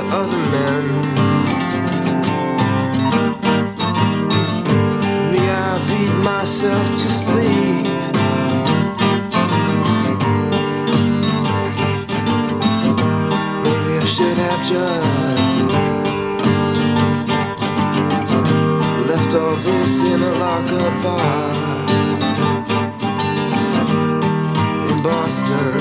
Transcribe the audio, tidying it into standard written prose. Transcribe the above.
other men. Me, I beat myself to sleep. Maybe I should have just left all this in a lock-up box in Boston.